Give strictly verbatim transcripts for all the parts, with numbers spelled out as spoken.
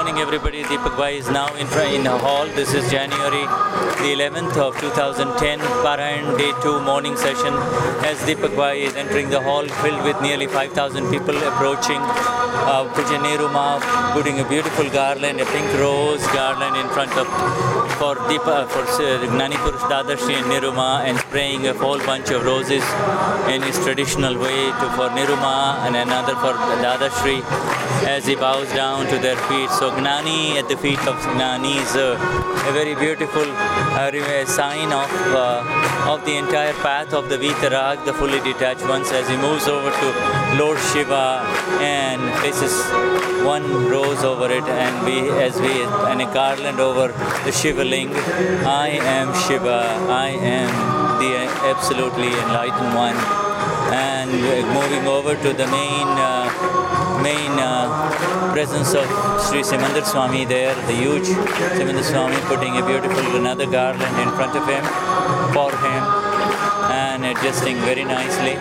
morning, everybody. Deepak Bhai is now in in the hall. This is January the eleventh of two thousand ten, Parayan Day two morning session. As Deepak Bhai is entering the hall, filled with nearly five thousand people approaching uh, Puja Nehru Ma, putting a beautiful garland, a pink rose garland in front of for Deepa for uh, Gnani Purush Dadarshi and Nehru Ma, and spraying a whole bunch of roses in his traditional way to for Nehru Ma and another for Dadarshi as he bows down to their feet. So Gnani at the feet of Gnani is uh, a very beautiful uh, sign of uh, of the entire path of the Vitarag, the fully detached ones, as he moves over to Lord Shiva and places one rose over it, and we as we and a garland over the Shivaling. I am Shiva, I am the absolutely enlightened one. And moving over to the main uh, main uh, presence of Sri Simandar Swami there, the huge Simandar Swami putting a beautiful another garland in front of him, for him, and adjusting very nicely.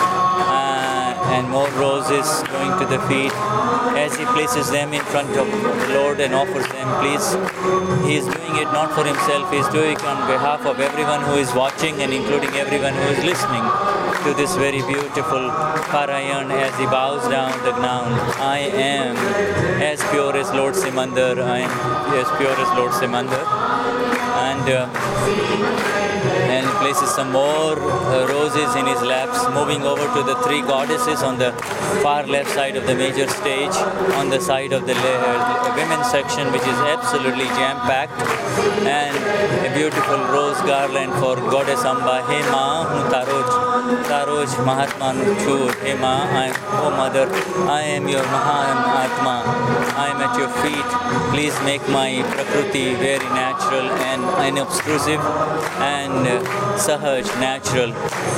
Uh, and more roses going to the feet as he places them in front of the Lord and offers them. Please, he is doing it not for himself, he is doing it on behalf of everyone who is watching and including everyone who is listening to this very beautiful Parayan as he bows down the ground. I am as pure as Lord Simandar, I am as pure as Lord Simandar. And uh, and places some more uh, roses in his laps, moving over to the three goddesses on the far left side of the major stage, on the side of the uh, women's section, which is absolutely jam-packed, and a beautiful rose garland for Goddess Amba. Hey Ma, Taroj, Taroj Mahatma Chur. Hey Ma, I am, oh Mother, I am your Mahan Atma. I am at your feet. Please make my Prakruti very natural and unobtrusive and uh, Sahaj, natural,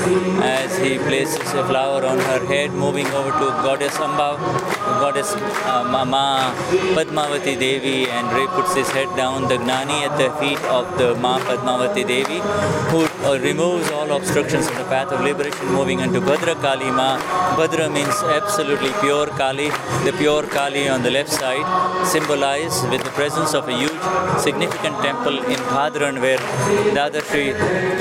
as he places a flower on her head, moving over to Goddess Amba, Goddess uh, Mama Padmavati Devi, and Ray puts his head down, the Gnani at the feet of the Ma Padmavati Devi, who uh, removes all obstructions on the path of liberation, moving into Bhadra Kali Ma. Bhadra means absolutely pure Kali, the pure Kali on the left side, symbolized with the presence of a huge significant temple in Bhadran, where Dadarshi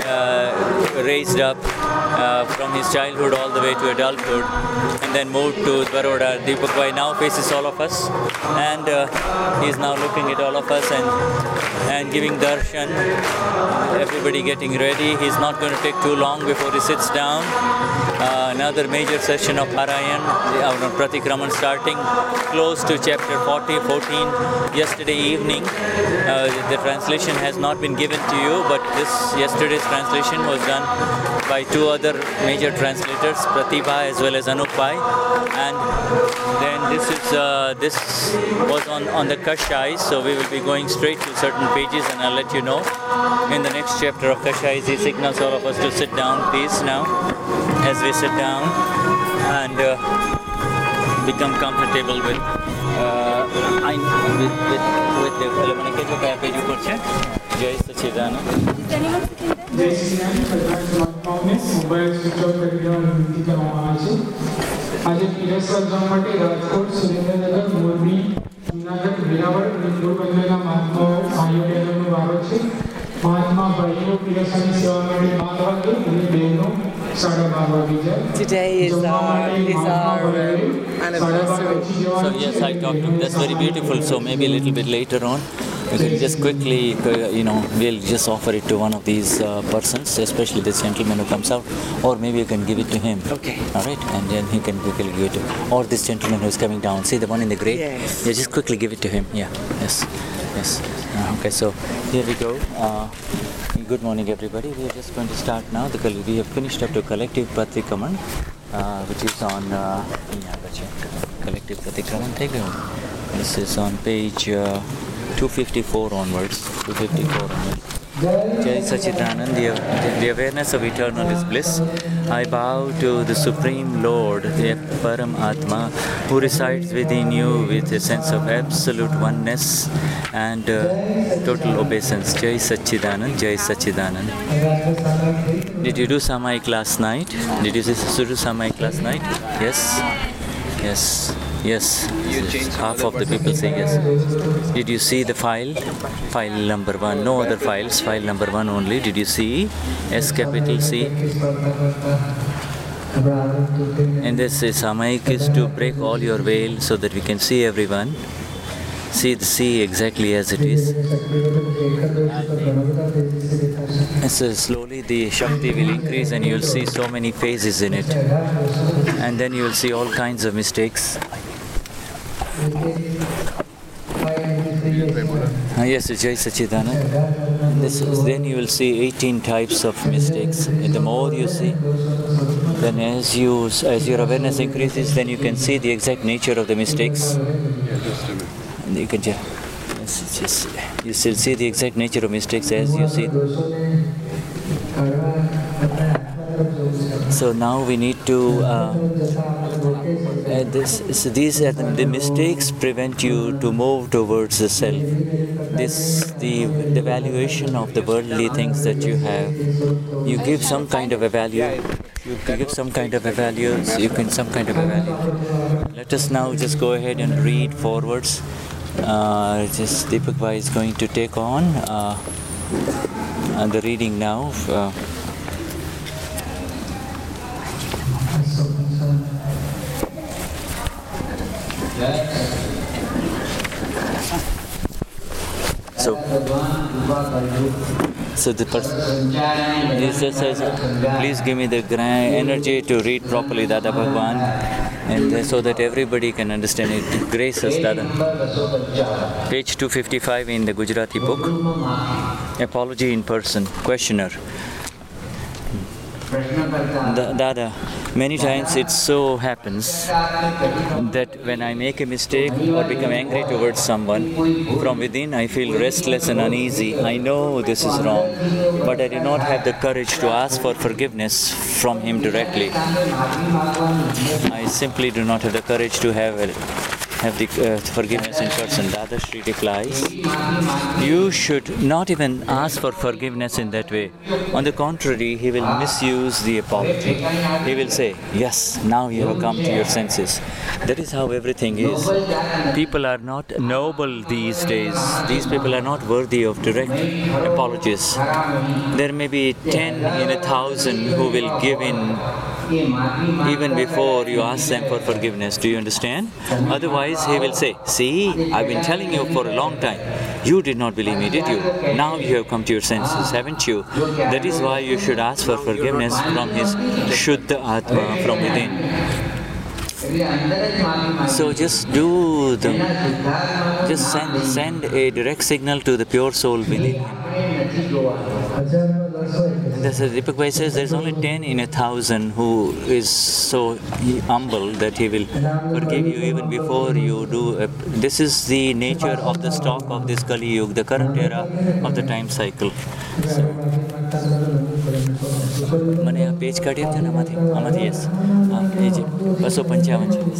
uh, raised up uh, from his childhood all the way to adulthood, and then moved to Baroda. Deepak Bhai now faces all of us, and uh, he is now looking at all of us and and giving darshan. Everybody getting ready. He's not going to take too long before he sits down. Uh, another major session of Parayan, uh, Pratikraman, starting close to chapter forty, fourteen. Yesterday evening, uh, the translation has not been given to you, but this yesterday's translation was done by two other major translators, Pratibha as well as Anupai. And then this is uh, this was on, on the Kashai, so we will be going straight to certain pages, and I'll let you know. In the next chapter of Kashai, he signals all of us to sit down, please, now, as we sit down and uh, become comfortable with uh, I, with, with, with the Alamanake page you put Jai Sachidana. Jai Sachidana, mobile switch off કરી દેવાની વિનંતી કરવામાં આવે છે. આજે પીરસવા જવા માટે રાજકોટ, સુરેન્દ્રનગર, મોરબી, જૂનાગઢ, વેરાવળ અને પોરબંદરના મહાત્માઓ ભાઈઓ બહેનોનો વારો છે. મહાત્મા ભાઈઓ પીરસવાની સેવા માટે બાર વાગે અને બહેનો સાડા બાર વાગે જાય. Today is our, is our uh, anniversary. So yes, I talked to him. That's very beautiful. So maybe a little bit later on, you can just quickly, you know, we'll just offer it to one of these uh, persons, especially this gentleman who comes out, or maybe you can give it to him. Okay. All right, and then he can quickly give it to, or this gentleman who is coming down. See the one in the grey? Yes. Yeah, just quickly give it to him. Yeah. Yes. Yes. Uh, okay. So here we go. Uh, good morning, everybody. We are just going to start now. The we have finished up to collective Pratikraman, uh, which is on uh, collective Pratikraman. Take it. This is on page uh, two fifty-four onwards. two fifty-four onwards. Jai Sachidanand, the, the awareness of eternal is bliss. I bow to the Supreme Lord, the Param Atma, who resides within you with a sense of absolute oneness and uh, total obeisance. Jai Sachidanand, Jai Sachidanand. Did you do Samaik last night? Did you do Samaik last night? Yes? Yes. Yes, half of the people say yes. Did you see the file? File number one, no other files, file number one only. Did you see? S capital C. And this is Samayik is to break all your veil so that we can see everyone. See the sea exactly as it is. And so slowly the Shakti will increase and you will see so many phases in it. And then you will see all kinds of mistakes. Ah, yes, Jai Sachidanand. This is, then you will see eighteen types of mistakes. And the more you see, then as you as your awareness increases, then you can see the exact nature of the mistakes. And you can just, just you still see the exact nature of mistakes as you see. So now we need to. Uh, uh, this, so these are the, the mistakes prevent you to move towards the self. This the the valuation of the worldly things that you have. You give some kind of a value. You give some kind of a value. So you can some kind of a value. Let us now just go ahead and read forwards. Uh, just Deepak Bhai is going to take on uh, uh, the reading now. Uh, So, so the person Jesus says, please give me the grand energy to read properly Dada Bhagwan, and uh, so that everybody can understand it. Grace us, Dada. Page two fifty-five in the Gujarati book. Apology in person. Questioner. Dada, many times it so happens that when I make a mistake or become angry towards someone, from within I feel restless and uneasy. I know this is wrong, but I do not have the courage to ask for forgiveness from him directly. I simply do not have the courage to have a have the uh, forgiveness in person. Dada Shri replies, you should not even ask for forgiveness in that way. On the contrary, he will misuse the apology. He will say, yes, now you have come to your senses. That is how everything is. People are not noble these days. These people are not worthy of direct apologies. There may be ten in a thousand who will give in even before you ask them for forgiveness. Do you understand? Otherwise, he will say, see, I've been telling you for a long time. You did not believe me, did you? Now you have come to your senses, haven't you? That is why you should ask for forgiveness from his Shuddha Atma, from within. So just do the, just send, send a direct signal to the pure soul within him. Deepak Bhai says there's only ten in a thousand who is so humble that he will forgive you even before you do. A, this is the nature of the stock of this Kali Yuga, the current era of the time cycle. Mane page kaadya tha na amati amati yes page two fifty-five.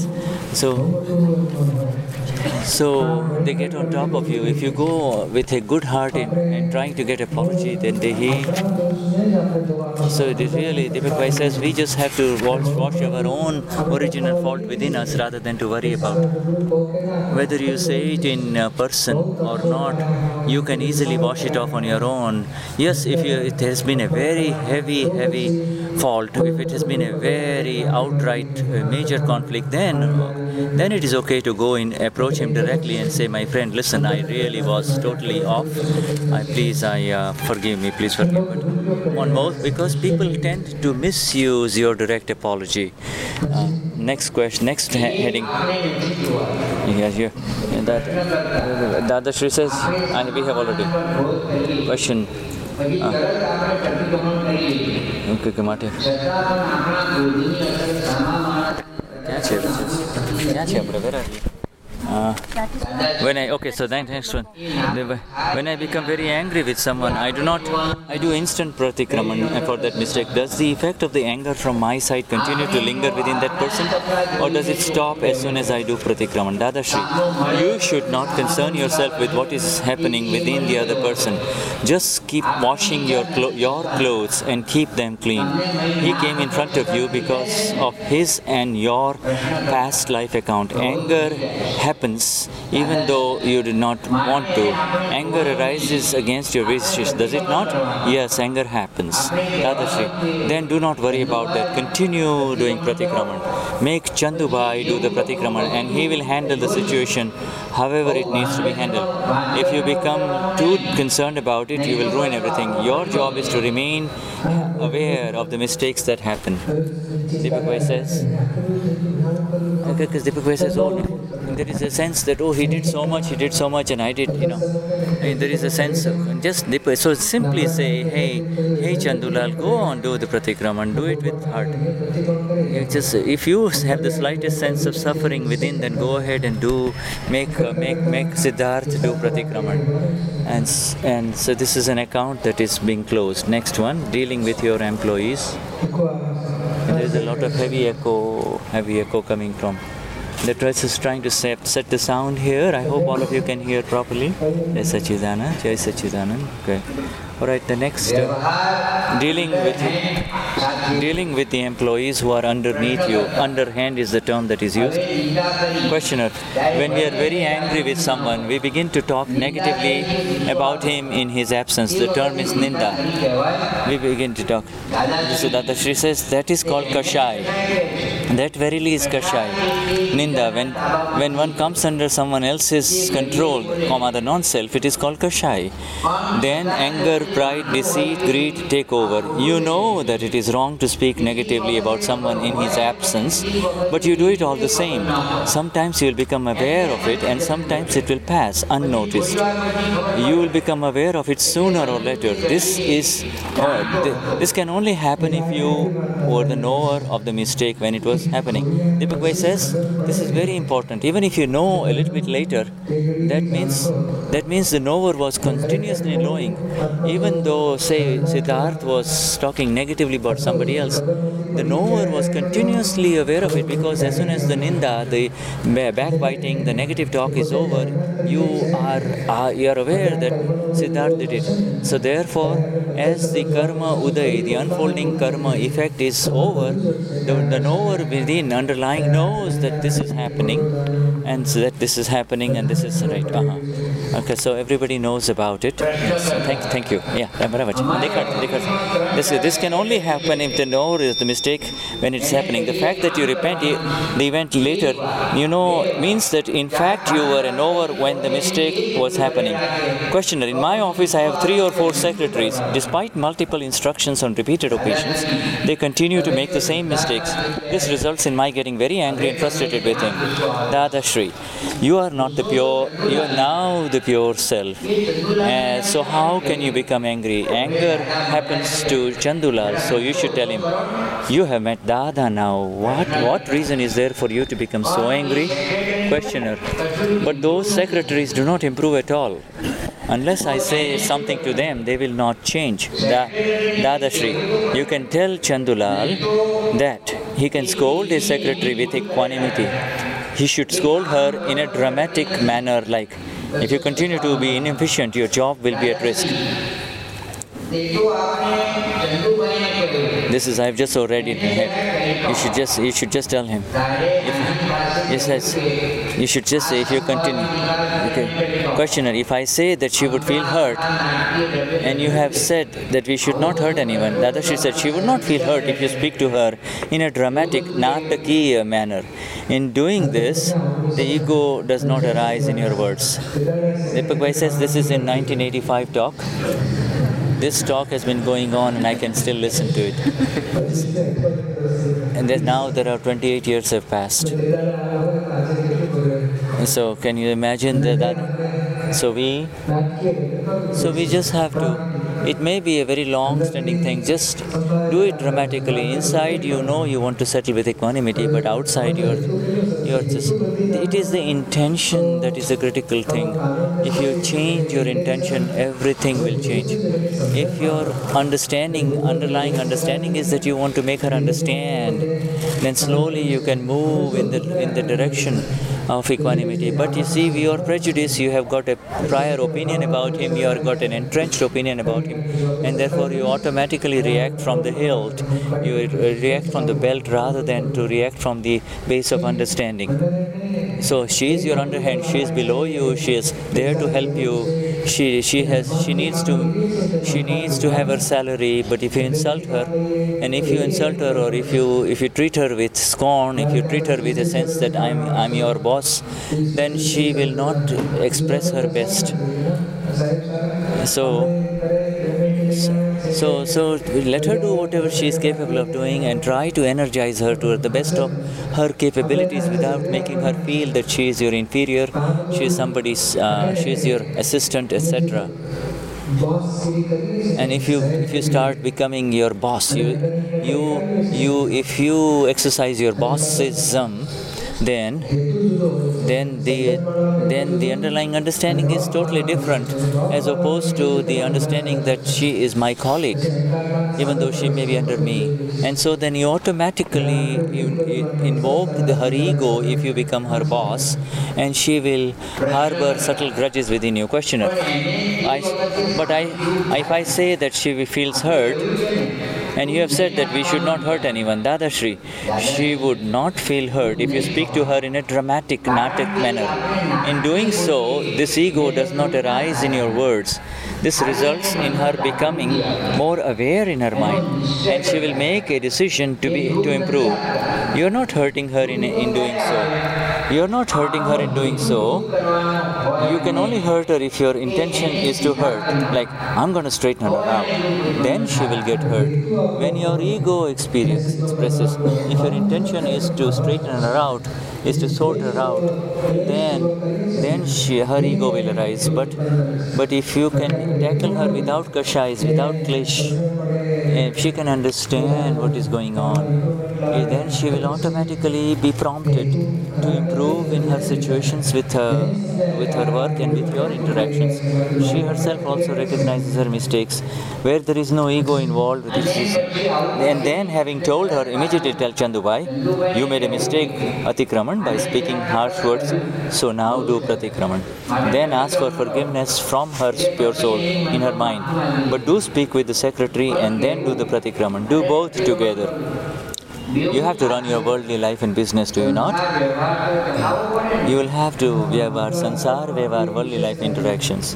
So so they get on top of you. If you go with a good heart in, in trying to get apology, then they he. So it is really, Deepak Bhai says, we just have to wash, wash our own original fault within us rather than to worry about. Whether you say it in uh, person or not, you can easily wash it off on your own. Yes, if you, it has been a very heavy, heavy fault, if it has been a very outright uh, major conflict, then then it is okay to go in, approach him directly and say, my friend, listen, I really was totally off. I please, I uh, forgive me, please forgive me. On most, because people tend to misuse your direct apology. Uh, next question, next he heading. Yeah, here. Yeah, that uh, Dada Shri says, and we have already question. Uh, okay, Kamate. क्या चाहिए? क्या चाहिए? Where are you? Uh, when I okay, so then next one. When I become very angry with someone, I do not, I do instant pratikraman for that mistake. Does the effect of the anger from my side continue to linger within that person, or does it stop as soon as I do pratikraman? Dadashri, you should not concern yourself with what is happening within the other person. Just keep washing your clo- your clothes and keep them clean. He came in front of you because of his and your past life account. Anger happens even though you did not want to. Anger arises against your wishes, does it not? Yes, anger happens. Dadashri, then do not worry about that. Continue doing pratikraman. Make Chandubai do the pratikraman and he will handle the situation however it needs to be handled. If you become too concerned about it, you will ruin everything. Your job is to remain aware of the mistakes that happen. Deepak Bhai says, because Deepak Bhai says, oh, there is a sense that, oh, he did so much, he did so much, and I did, you know. And there is a sense of, just Deepak, so simply say, hey, hey Chandulal, go on, do the pratikraman, do it with heart. You just, if you have the slightest sense of suffering within, then go ahead and do, make, uh, make, make Siddharth do pratikraman. And, and so this is an account that is being closed. Next one, dealing with your employees. And there is a lot of heavy echo, heavy echo coming from. The trust is trying to set, set the sound here. I hope all of you can hear properly. Jai Sachidanand, Jai Sachidanand. Okay. All right. The next, uh, dealing with dealing with the employees who are underneath you. Underhand is the term that is used. Questioner: when we are very angry with someone, we begin to talk negatively about him in his absence. The term is ninda. We begin to talk. So Dadashri says that is called kashai. That verily is kashai. Ninda, when when one comes under someone else's control, comma, the non-self, it is called kashai. Then anger, pride, deceit, greed take over. You know that it is wrong to speak negatively about someone in his absence, but you do it all the same. Sometimes you will become aware of it, and sometimes it will pass unnoticed. You will become aware of it sooner or later. This is uh, th- this can only happen if you were the knower of the mistake when it was happening. Deepak Bhai says this is very important. Even if you know a little bit later, that means that means the knower was continuously knowing. Even though, say, Siddharth was talking negatively about somebody else, the knower was continuously aware of it, because as soon as the ninda, the backbiting, the negative talk is over, you are uh, you are aware that Siddharth did it. So therefore, as the karma uday, the unfolding karma effect is over, the, the knower within, underlying, knows that this is happening, and so that this is happening, and this is right. Uh-huh. Okay, so everybody knows about it. Yes. Thank, thank you. Yeah, this this can only happen if the knower is the mistake when it's happening. The fact that you repent the event later, you know, means that in fact you were a knower when the mistake was happening. Questioner: in my office, I have three or four secretaries. Despite multiple instructions on repeated occasions, they continue to make the same mistakes. This results in my getting very angry and frustrated with him. Dadashri, you are not the pure, you are now the pure self. Uh, so how can you become angry? Anger happens to Chandulal, so you should tell him, you have met Dada now. What, what reason is there for you to become so angry? Questioner: but those secretaries do not improve at all. Unless I say something to them, they will not change. Da, Dadashri, you can tell Chandulal that he can scold his secretary with equanimity. He should scold her in a dramatic manner, like, if you continue to be inefficient, your job will be at risk. This is, I've just already heard. You should just, you should just tell him. If, yes, you should just say, if you continue. Okay. Questioner: if I say that she would feel hurt, and you have said that we should not hurt anyone, Dadashri said she would not feel hurt if you speak to her in a dramatic, natakiya manner. In doing this, the ego does not arise in your words. Deepak Bhai says this is in nineteen eighty-five talk. This talk has been going on and I can still listen to it. And then now there are twenty-eight years have passed. So can you imagine that, that so we so we just have to, it may be a very long standing thing, just do it dramatically. Inside you know you want to settle with equanimity, but outside you're your, it is the intention that is the critical thing. If you change your intention, everything will change. If your understanding, underlying understanding is that you want to make her understand, then slowly you can move in the in the direction of equanimity. But you see, your prejudice, you have got a prior opinion about him, you have got an entrenched opinion about him, and therefore you automatically react from the hilt, you react from the belt rather than to react from the base of understanding. So she is your underhand, she is below you, she is there to help you. She she has she needs to she needs to have her salary, but if you insult her, and if you insult her, or if you if you treat her with scorn, if you treat her with a sense that I'm I'm your boss, then she will not express her best. So so so let her do whatever she is capable of doing, and try to energize her to the best of her capabilities without making her feel that she is your inferior, she is somebody's uh, she is your assistant, et cetera. And if you if you start becoming your boss, you you you if you exercise your bossism, then then the then the underlying understanding is totally different, as opposed to the understanding that she is my colleague, even though she may be under me. And so then you automatically you, you invoke the, her ego if you become her boss, and she will harbor subtle grudges within you. Questioner, I, but I, if I say that she feels hurt, and you have said that we should not hurt anyone, Dadashri, she would not feel hurt if you speak to her in a dramatic, natic manner. In doing so, this ego does not arise in your words. This results in her becoming more aware in her mind, and she will make a decision to be to improve. You are not hurting her in, in doing so. You are not hurting her in doing so. You can only hurt her if your intention is to hurt. Like, I'm going to straighten her out. Then she will get hurt. When your ego experience expresses, if your intention is to straighten her out, is to sort her out, then then she, her ego will arise. But but if you can tackle her without kashais, without klish, if she can understand what is going on, then she will automatically be prompted to improve in her situations with her, with her work and with your interactions. She herself also recognizes her mistakes. Where there is no ego involved, this is, and then having told her, immediately tell Chandubai, you made a mistake, Atikraman, by speaking harsh words, so now do Pratikraman. Then ask for forgiveness from her pure soul in her mind. But do speak with the secretary and then do the Pratikraman. Do both together. You have to run your worldly life and business, do you not? You will have to Vyavar Sansar, Vyavar worldly life interactions.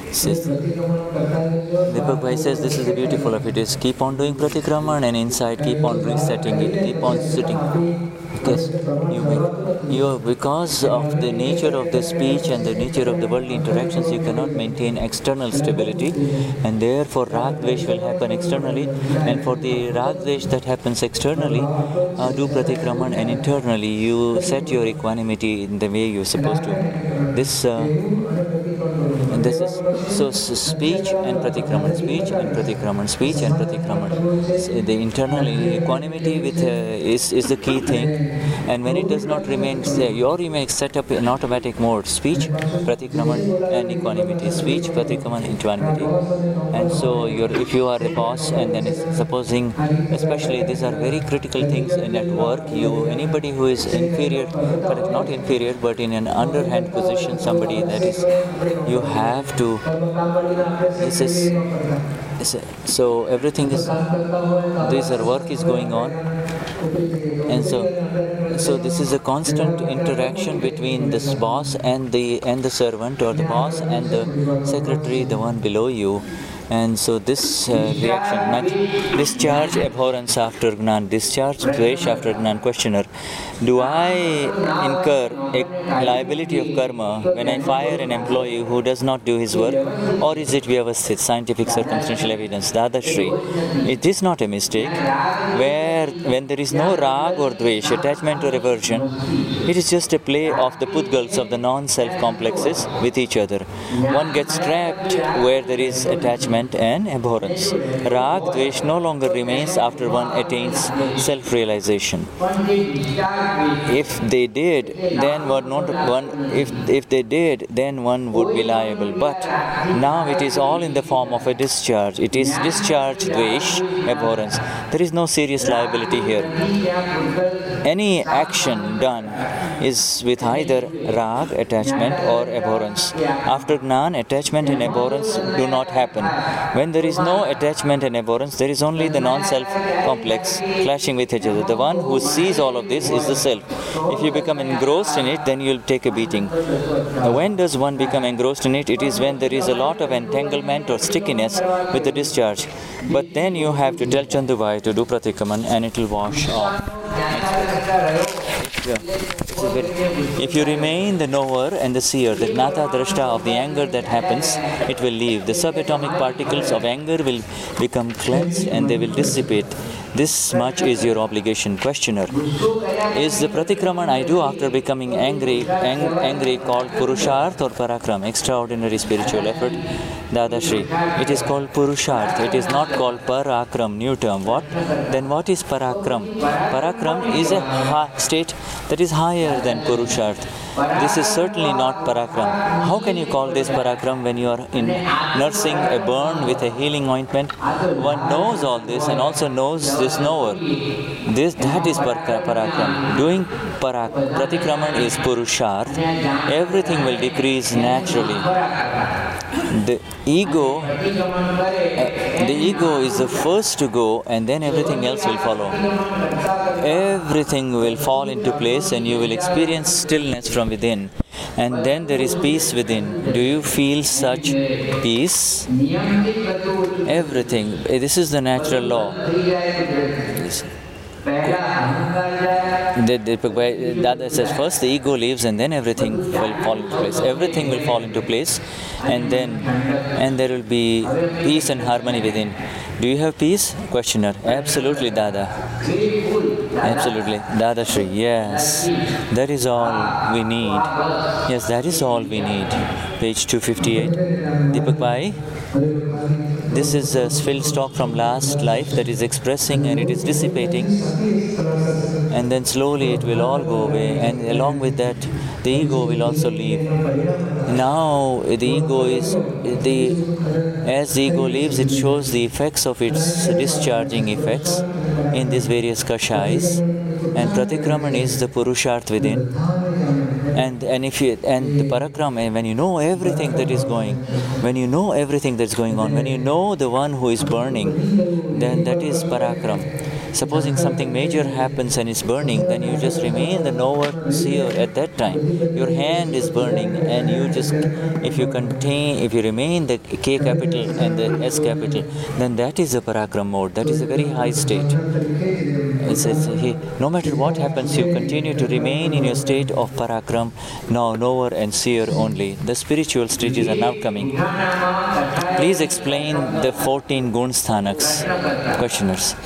Deepak Bhai says this is the beautiful of it is keep on doing Pratikraman, and inside keep on resetting it, keep on sitting. Because you make, you, because of the nature of the speech and the nature of the worldly interactions, you cannot maintain external stability, and therefore Rag Dvesh will happen externally, and for the Rag Dvesh that happens externally, uh, do Pratikraman, and internally you set your equanimity in the way you're supposed to. This uh, and this is so, so speech and Pratikraman, speech and Pratikraman, speech and Pratikraman. So the internal equanimity with uh, is, is the key thing, and when it does not remain, say, or you may set up in automatic mode, speech, Pratikraman and equanimity, speech, Pratikraman, equanimity. And so you're, if you are a boss, and then supposing, especially these are very critical things in at work, you, anybody who is inferior, correct, not inferior, but in an underhand position, somebody that is, you have to, this is, this is so everything is, this are work is going on, and so so this is a constant interaction between this boss and the and the servant, or the boss and the secretary, the one below you. And so this uh, reaction, discharge abhorrence after Gnan, discharge dvesh after Gnan. Questioner, do I incur a liability of karma when I fire an employee who does not do his work, or is it vyavasthit, scientific circumstantial evidence? Dadashri, it is not a mistake. Where when there is no rag or dvesh, attachment or aversion, it is just a play of the pudgals of the non-self complexes with each other. One gets trapped where there is attachment attachment and abhorrence. Rag, dvesh no longer remains after one attains self-realization. If they did, then one not one. If if they did, then one would be liable. But now it is all in the form of a discharge. It is discharge, dvesh, abhorrence. There is no serious liability here. Any action done is with either rag, attachment, or abhorrence. After Gnan, attachment and abhorrence do not happen. When there is no attachment and abhorrence, there is only the non-self complex clashing with each other. The one who sees all of this is the self. If you become engrossed in it, then you will take a beating. When does one become engrossed in it? It is when there is a lot of entanglement or stickiness with the discharge. But then you have to tell Chandubai to do pratikraman and it will wash off. Yeah. If you remain the knower and the seer, the gnata drashta of the anger that happens, it will leave. The subatomic particles of anger will become cleansed and they will dissipate. This much is your obligation. Questioner: is the pratikraman I do after becoming angry ang- angry called purusharth or parakram, extraordinary spiritual effort? Dadashri: it is called purusharth. It is not called parakram, new term. What? Then what is parakram? Parakram is a ha- state that is higher than purusharth. This is certainly not parakram. How can you call this parakram when you are in nursing a burn with a healing ointment? One knows all this and also knows this knower. This that is parakram. Doing parak, pratikraman is purusharth. Everything will decrease naturally. The ego, uh, the ego is the first to go, and then everything else will follow. Everything will fall into place, and you will experience stillness from within. And then there is peace within. Do you feel such peace? Everything. This is the natural law. Listen. The, the, Dada says first the ego leaves and then everything will fall into place. Everything will fall into place and then and there will be peace and harmony within. Do you have peace? Questioner: absolutely, Dada. Absolutely. Dada Shri: yes. That is all we need. Yes, that is all we need. Page two fifty-eight. Deepak Bhai, this is a filled stock from last life that is expressing and it is dissipating, and then slowly it will all go away, and along with that the ego will also leave. Now the ego is the as the ego leaves, it shows the effects of its discharging effects in these various kashais, and pratikraman is the purusharth within. And and if you and the parakram, and when you know everything that is going, when you know everything that's going on, when you know the one who is burning, then that is parakram. Supposing something major happens and is burning, then you just remain the knower, seer at that time. Your hand is burning, and you just, if you contain, if you remain the K capital and the S capital, then that is the parakram mode. That is a very high state. It's, it's, he, no matter what happens, you continue to remain in your state of parakram, now knower and seer only. The spiritual stages are now coming. Please explain the fourteen gun sthanaks. Questioners.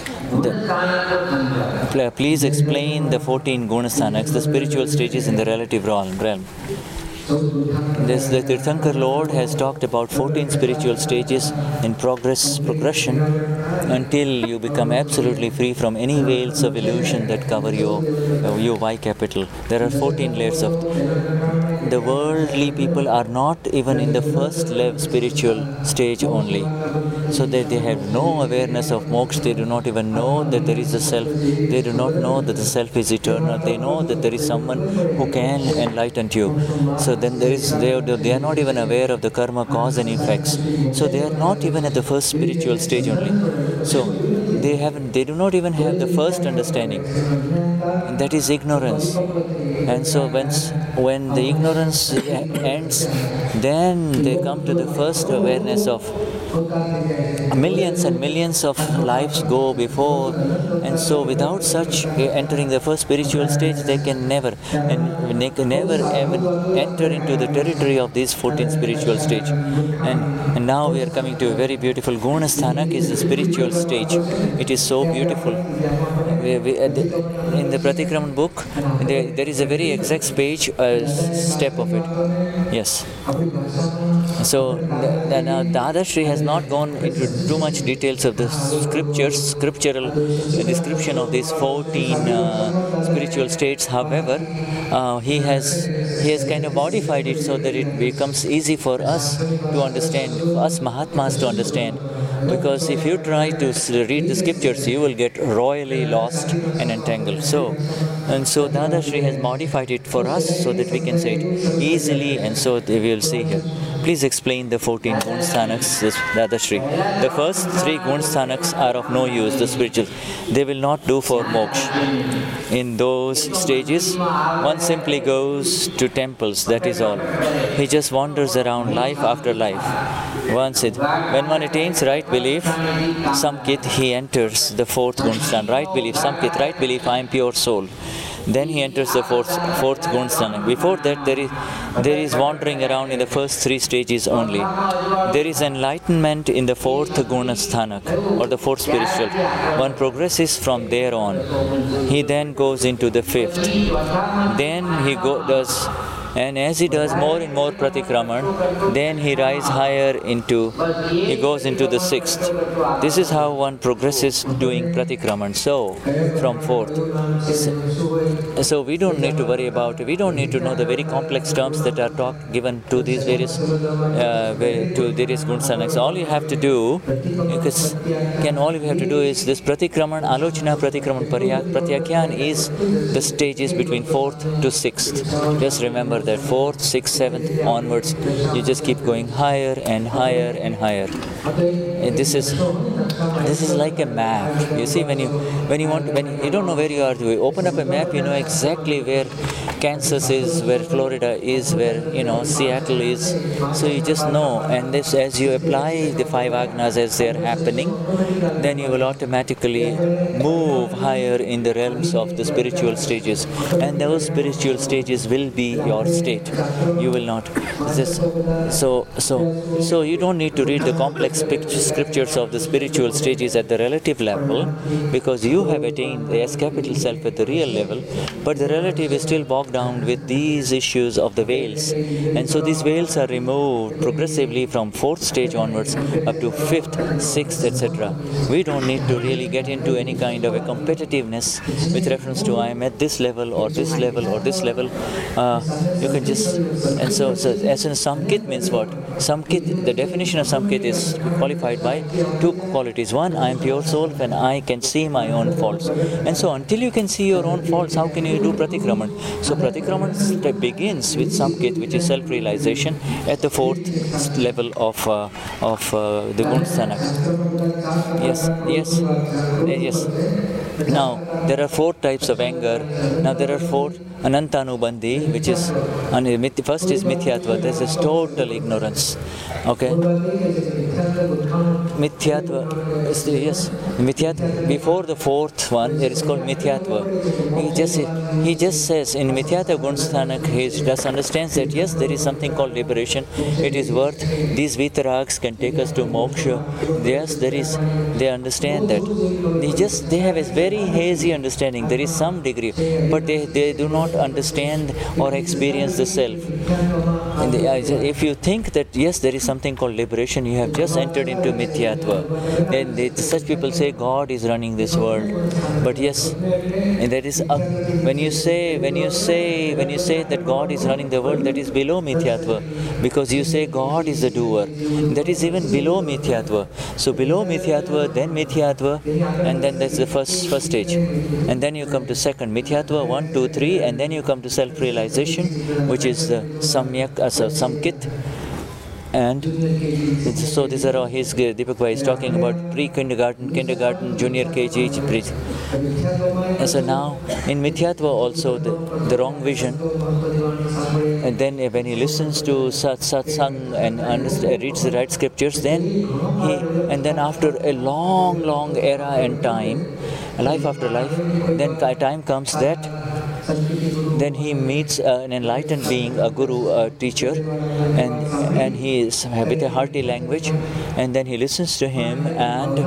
The, please explain the fourteen gunasthanaks, the spiritual stages in the relative realm. This, the Tirthankar Lord has talked about fourteen spiritual stages in progress, progression, until you become absolutely free from any veils of illusion that cover your, uh, your Y capital. There are fourteen layers of... The worldly people are not even in the first level spiritual stage only. So that they have no awareness of moksha, they do not even know that there is a self, they do not know that the self is eternal, they know that there is someone who can enlighten you. So then there is, they are, they are not even aware of the karma cause and effects. So they are not even at the first spiritual stage only. So they haven't, they do not even have the first understanding. That is ignorance. And so when, when the ignorance ends, then they come to the first awareness of millions and millions of lives go before, and so without such entering the first spiritual stage, they can never and they can never ever enter into the territory of these fourteen spiritual stage. And, and now we are coming to a very beautiful Gunasthanak is the spiritual stage. It is so beautiful. we, we, uh, the, in the Pratikraman book, there, there is a very exact page, uh, step of it. Yes. So the, the, now Dadashri has not gone into too much details of the scriptures, scriptural description of these fourteen uh, spiritual states. However, uh, he has he has kind of modified it so that it becomes easy for us to understand, for us Mahatmas to understand. Because if you try to read the scriptures, you will get royally lost and entangled. So, and so Dadashri has modified it for us so that we can say it easily, and so we will see here. Please explain the fourteen Gunsthanaks, Dadashri. The first three Gunsthanaks are of no use, the spiritual. They will not do for moksha. In those stages, one simply goes to temples, that is all. He just wanders around life after life. Once it, when one attains right belief, Samkit, he enters the fourth Gunsthana. Right belief, Samkit, right belief, I am pure soul. Then he enters the fourth, fourth Gunsthana. Before that, there is, there is wandering around in the first three stages only. There is enlightenment in the fourth Gunasthanak, or the fourth spiritual. One progresses from there on. He then goes into the fifth. Then he go, does... And as he does more and more pratikraman, then he rises higher into, he goes into the sixth. This is how one progresses doing pratikraman. So, from fourth. So we don't need to worry about, we don't need to know the very complex terms that are talked, given to these various, uh, to various Gunsthanaks. All you have to do, because can all you have to do is this pratikraman, alochana, pratikraman, pratyakyan is the stages between fourth to sixth. Just remember that fourth, sixth, seventh onwards, you just keep going higher and higher and higher. And this is this is like a map. You see, when you when you want when you, you don't know where you are, you open up a map, you know exactly where Kansas is, where Florida is, where you know Seattle is. So you just know, and this as you apply the five agnas as they are happening, then you will automatically move higher in the realms of the spiritual stages, and those spiritual stages will be your state. You will not. This, so, so, so you don't need to read the complex picture, scriptures of the spiritual stages at the relative level, because you have attained the S capital self at the real level, but the relative is still bogged down with these issues of the veils, and so these veils are removed progressively from fourth stage onwards up to fifth, sixth, et cetera. We don't need to really get into any kind of a competitiveness with reference to I am at this level or this level or this level. Uh, you can just, and so, so as in Samkit means what? Samkit, the definition of Samkit is qualified by two qualities. One, I am pure soul when I can see my own faults. And so until you can see your own faults, how can you do pratikraman? So pratikraman step begins with Samkit, which is self-realization at the fourth level of uh, of uh, the Gunsthanak. Yes, yes, yes. Now, there are four types of anger. Now, there are four. Anantanubandhi, which is, first is Mithyatva, this is total ignorance. Okay? Mithyatva, yes, Mithyatva, before the fourth one, there is called Mithyatva. He just, he just says, in Mithyatva Gunsthanak, he just understands that, yes, there is something called liberation. It is worth, these vitarags can take us to moksha. Yes, there is, they understand that. They just, they have a very hazy understanding. There is some degree, but they, they do not understand or experience the self. And the, if you think that yes, there is something called liberation, you have just entered into Mithyatva. Then they, such people say God is running this world. But yes, and that is uh, when you say when you say when you say that God is running the world, that is below Mithyatva, because you say God is the doer. That is even below Mithyatva. So below Mithyatva, then Mithyatva, and then that's the first first stage. And then you come to second Mithyatva, one, two, three, and then you come to self-realization, which is the Samyak, uh, so Samkit. And so these are all his, Deepak Bhai is talking about pre-kindergarten, kindergarten, junior K G. And so now, in Mithyatva also, the, the wrong vision. And then when he listens to sat, satsang and understand, reads the right scriptures, then he, and then after a long, long era and time, life after life, then time comes that then he meets uh, an enlightened being, a guru, a teacher, and and he is with a hearty language, and then he listens to him, and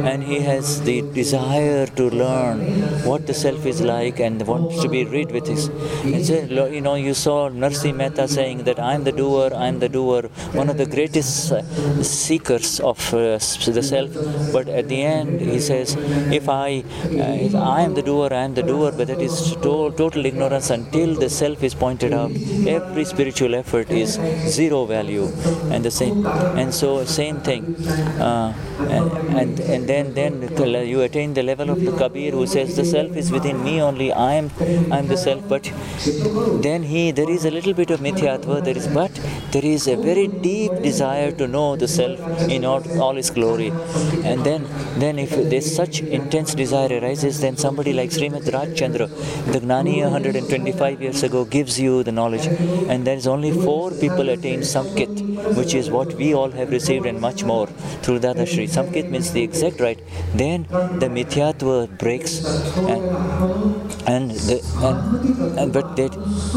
and he has the desire to learn what the self is like and wants to be rid with his. And so, you know, you saw Narsi Mehta saying that I am the doer, I am the doer, one of the greatest uh, seekers of uh, the self. But at the end, he says, if I, uh, I am the doer, I am the doer, but that is to- total ignorance until the self is pointed out. Every spiritual effort is zero value, and the same, and so same thing. Uh, and, and and then then you attain the level of the Kabir, who says the self is within me only. I am I am the self. But then he there is a little bit of mithyatva. There is, but there is a very deep desire to know the self in all, all its glory. And then then if there's such intense desire arises, then somebody like Srimad Rajchandra, the Gnani one hundred twenty-five years ago, gives you the knowledge. And there is only four people attain Samkit, which is what we all have received and much more through Dadashri. Samkit means the exact right. Then the mithyatva breaks, and and, the, and, and but they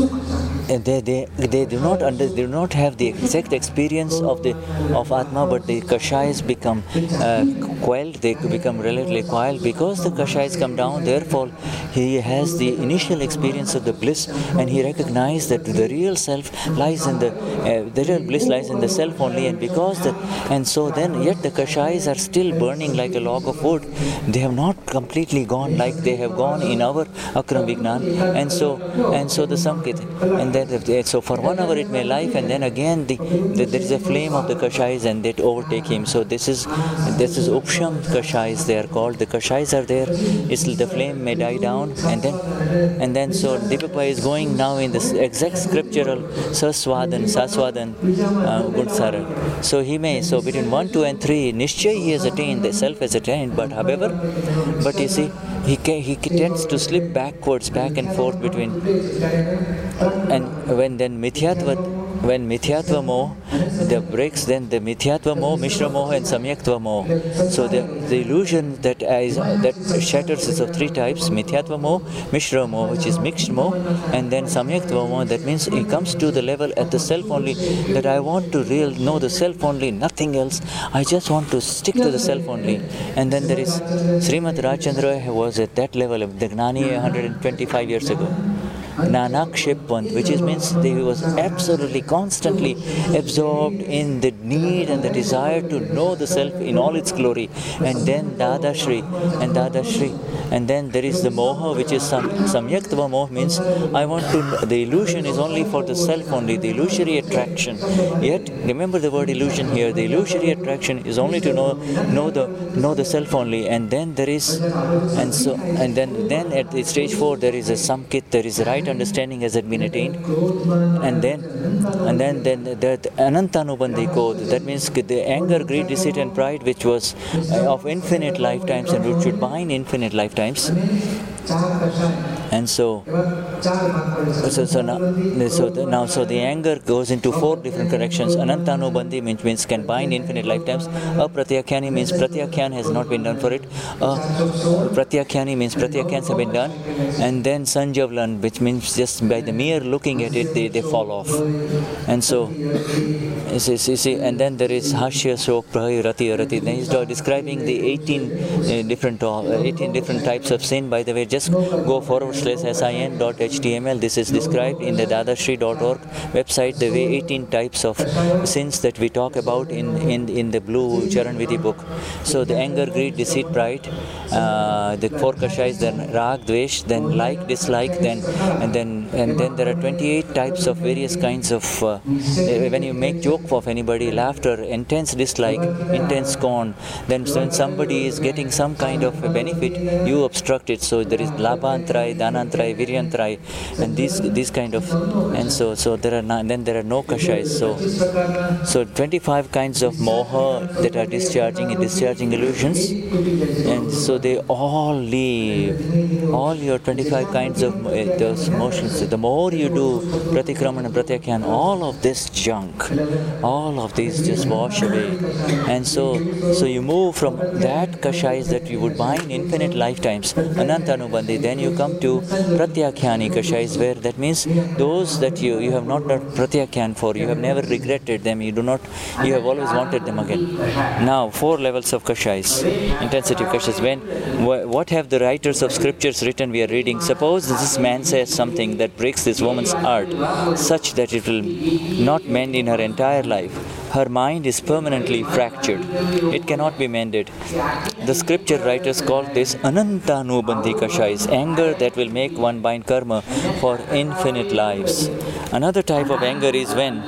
they they they do not under they do not have the exact experience of the of Atma, but the Kashayas become uh, quelled. They become relatively quiet because the Kashayas come down. Therefore, he has the initial experience of the bliss, and he recognizes that the real self lies in the uh, the real bliss lies in the self only. And because that, and so then yet the Kashayas are still burning like a log of wood. They have not completely gone like they have gone in our Akram Vignan, and so and so the Samkit, and then so for one hour it may life, and then again the, the there is a flame of the Kashayas and that overtake him. So this is this is Upsham Kashayas, they are called. The Kashayas are there. It's the flame may die down, and then and then so Deepak Bhai is going now in this exact scriptural Saswadan, Saswadan uh, Gunsaran. So he may so between one, two, and three, Nishchay he has attained, the self has attained. But however, but you see, he can, he tends to slip backwards, back and forth between. And when then Mithyatva. When Mithyatva Moh the breaks, then the Mithyatva Moh, Mishra Moh, and Samyaktva Moh. So the, the illusion that is, that shatters is of three types: Mithyatva Moh, Mishra Moh, which is mixed Moh, and then Samyaktva Moh. That means it comes to the level at the self only, that I want to real know the self only, nothing else. I just want to stick to the self only. And then there is Srimad Rajchandra, who was at that level of the Gnani one hundred twenty-five years ago. Nanakshipvant, which is means he was absolutely constantly absorbed in the need and the desire to know the self in all its glory. And then Dadashri and Dadashri, and then there is the Moha, which is some Samyaktva Moha, means I want to, the illusion is only for the self only, the illusory attraction. Yet remember the word illusion here, the illusory attraction is only to know know the know the self only. And then there is and so and then then at the stage four there is a Samkit, there is a right understanding has been attained, and then and then then that Anantanubandhi code, that means the anger, greed, deceit, and pride, which was uh, of infinite lifetimes and which should bind infinite lifetimes. And so, so, so now, so the, now, so the anger goes into four different corrections. Anantanubandhi means, means can bind infinite lifetimes. Apratyakyani means pratyakyan has not been done for it. Uh, pratyakhyani means pratyakyans have been done. And then Sanjavlan, which means just by the mere looking at it, they, they fall off. And so, you see, you see, and then there is Hashya, Shok, Prahay, Rati, Arati. Then he's describing the eighteen uh, different uh, eighteen different types of sin. By the way, just go forward slash sin dot html. This is described in the dadashri dot org website, the way eighteen types of sins that we talk about in, in, in the blue Charan Vidhi book. So the anger, greed, deceit, pride, uh, the four kashais, then rag, dvesh, then like, dislike, then and then and then there are twenty-eight types of various kinds of uh, when you make joke of anybody, laughter, intense dislike, intense scorn. Then when somebody is getting some kind of a benefit, you obstruct it. So there is labhantrai, danantrai, viryantrai, and these these kind of, and so so there are not, then there are no kashais. So so twenty-five kinds of moha that are discharging and discharging illusions, and so they all leave. All your twenty-five kinds of uh, those motions So the more you do Pratikramana and Pratyakyan, all of this junk, all of these just wash away. And so, so you move from that kashayas that you would buy in infinite lifetimes, Anantanubandhi, then you come to Pratyakyani kashayas, where that means those that you, you have not done Pratyakyan for, you have never regretted them, you do not, you have always wanted them again. Now, four levels of kashayas, intensity of kashayas. When, what have the writers of scriptures written we are reading? Suppose this man says something that breaks this woman's heart, such that it will not mend in her entire life. Her mind is permanently fractured. It cannot be mended. The scripture writers call this Anantanubandhi kashayas, anger that will make one bind karma for infinite lives. Another type of anger is when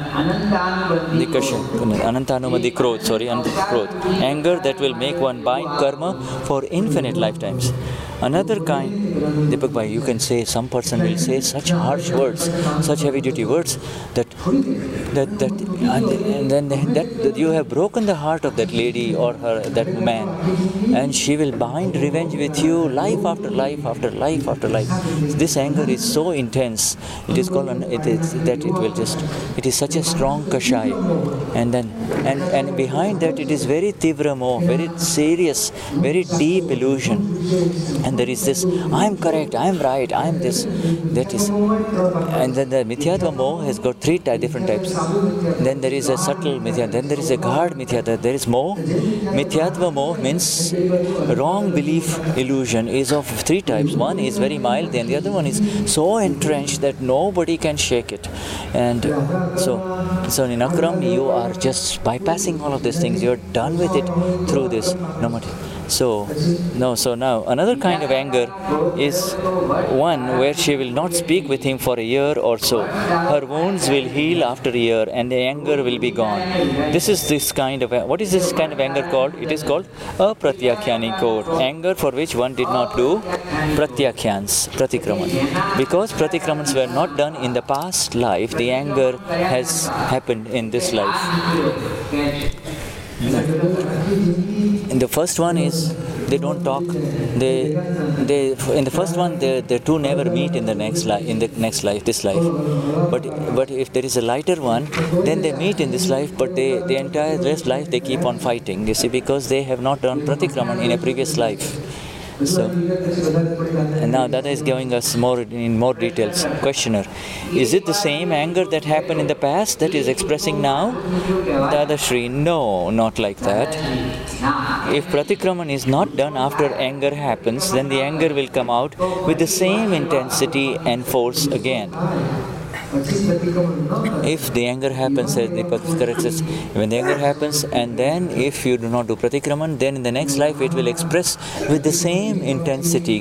the Anantanubandhi krodh, sorry, krodh, anger that will make one bind karma for infinite lifetimes. Another kind, Deepak Bhai, you can say, some person will say such harsh words, such heavy-duty words, that that that and then that, that you have broken the heart of that lady or her that man, and she will bind revenge with you life after life after life after life. This anger is so intense. It is called it is that it will just it is such a strong kashai, and then and and behind that it is very tivra moh, very serious, very deep illusion. And there is this, I am correct, I am right, I am this, that is. And then the mithyatva moh has got three ty- different types. Then there is a subtle mithyatva, then there is a guard mithyatva, there is moh. Mithyatva moh means wrong belief illusion is of three types. One is very mild, then the other one is so entrenched that nobody can shake it. And so, so in Akram, you are just bypassing all of these things, you are done with it through this. No matter. So, no, so now another kind of anger is one where she will not speak with him for a year or so. Her wounds will heal after a year and the anger will be gone. This is this kind of, what is this kind of anger called? It is called a Pratyakyani krodh, anger for which one did not do Pratyakyans, Pratikraman. Because Pratikramans were not done in the past life, the anger has happened in this life. And the first one is they don't talk. They, they. In the first one, the the two never meet in the next life. In the next life, this life. But but if there is a lighter one, then they meet in this life. But they the entire rest life they keep on fighting. You see, because they have not done Pratikraman in a previous life. So, and now Dada is giving us more in more details. Questioner, is it the same anger that happened in the past that is expressing now? Dada Shri, no, not like that. If Pratikraman is not done after anger happens, then the anger will come out with the same intensity and force again. If the anger happens, as Deepak corrects us, when the anger happens, and then if you do not do Pratikraman, then in the next life it will express with the same intensity.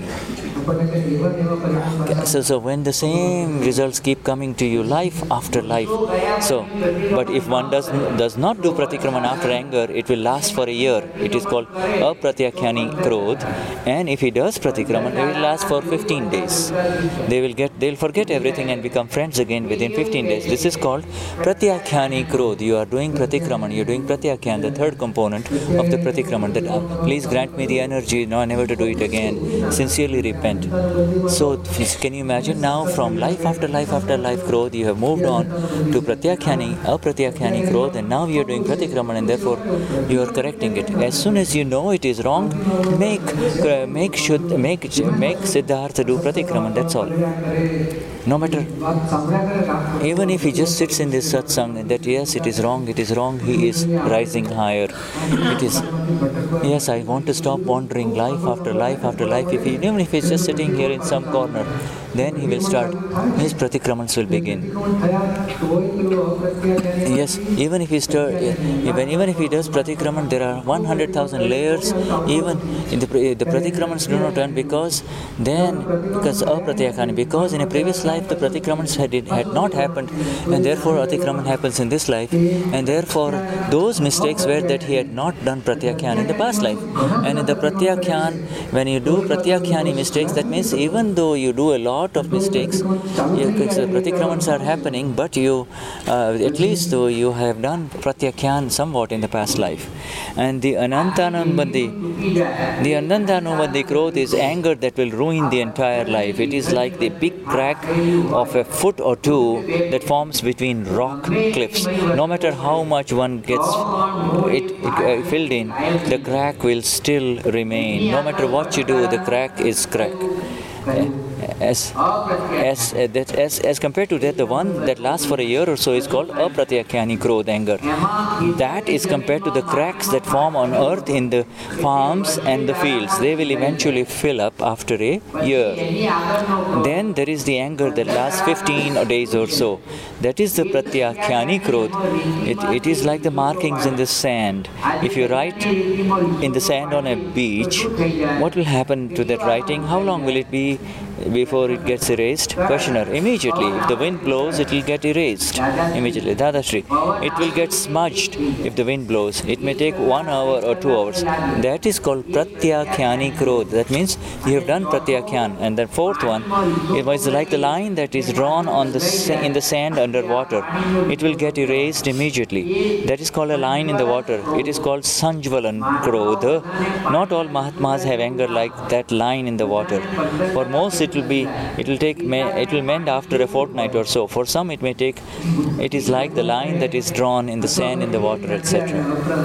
So, so when the same results keep coming to you life after life. So, but if one does does not do Pratikraman after anger, it will last for a year. It is called a Pratyakyani krodh. And if he does Pratikraman, it will last for fifteen days. They will get, they will forget everything and become friends again within fifteen days. This is called Pratyakyani krodh. You are doing Pratikraman, you are doing Pratyakyan, the third component of the Pratikraman. That uh, please grant me the energy, no, never to do it again. Sincerely repent. So, can you imagine now from life after life after life krodh, you have moved on to Pratyakyani, a Pratyakyani krodh, and now you are doing Pratikraman, and therefore you are correcting it. As soon as you know it is wrong, make uh, make should make make Siddhartha do Pratikraman. That's all. No matter, even if he just sits in this satsang and that yes, it is wrong, it is wrong, he is rising higher. It is, yes, I want to stop wandering life after life after life. If he, even if he's just sitting here in some corner, then he will start, his Pratikramans will begin. Yes, even if he stir, even, even if he does Pratikraman, there are one hundred thousand layers, even in the, the Pratikramans do not run because then, because of Pratyakani, because in a previous life the Pratikramans had, had not happened, and therefore Atikraman happens in this life, and therefore those mistakes were that he had not done Pratyakyan in the past life. And in the Pratyakyan, when you do Pratyakyani mistakes, that means even though you do a lot lot of mistakes. Yeah, pratikramans are happening, but you, uh, at least though you have done pratyakyan somewhat in the past life. And the Anantanubandhi, the Anantanubandhi growth is anger that will ruin the entire life. It is like the big crack of a foot or two that forms between rock cliffs. No matter how much one gets it, it uh, filled in, the crack will still remain. No matter what you do, the crack is crack. As, as, uh, that, as, as compared to that, the one that lasts for a year or so is called apratyakhyani growth, anger. That is compared to the cracks that form on earth in the farms and the fields. They will eventually fill up after a year. Then there is the anger that lasts fifteen days or so. That is the pratyakhyani growth. It, it is like the markings in the sand. If you write in the sand on a beach, what will happen to that writing? How long will it be before it gets erased? Questioner, immediately. If the wind blows, it will get erased immediately. Dadashri, it will get smudged if the wind blows. It may take one hour or two hours. That is called pratyakhyani growth. That means you have done pratyakyan. And the fourth one, it was like the line that is drawn on the sa- in the sand underwater. It will get erased immediately. That is called a line in the water. It is called sanjvalan growth. Not all Mahatmas have anger like that line in the water. For most, it will be, it will take, it will mend after a fortnight or so. For some, it may take, it is like the line that is drawn in the sand, in the water, et cetera.